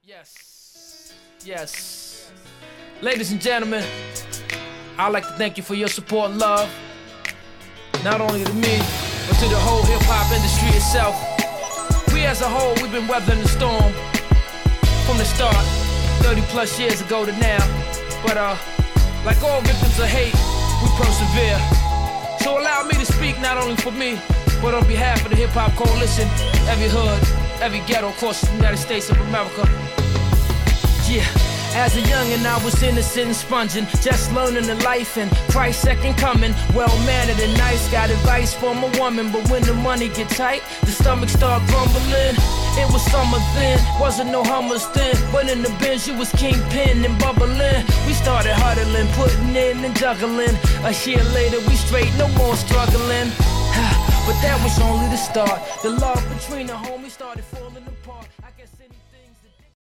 Yes. Ladies and gentlemen, I'd like to thank you for your support and love. Not only to me, but to the whole hip-hop industry itself. We as a whole, we've been weathering the storm from the start, 30 plus years ago to now. But like all victims of hate, we persevere. So allow me to speak not only for me, but on behalf of the Hip-Hop Coalition, every hood, every ghetto across the United States of America. Yeah. As a youngin', I was innocent and sponging, just learning the life and Christ's second coming. Well-mannered and nice, got advice from a woman, but when the money get tight, the stomach start grumbling. It was summer then, wasn't no Hummers then, but in the Benz you was kingpin and bubbling. We started huddling, putting in and juggling. A year later we straight, no more struggling. But that was only the start. The love between the homies started for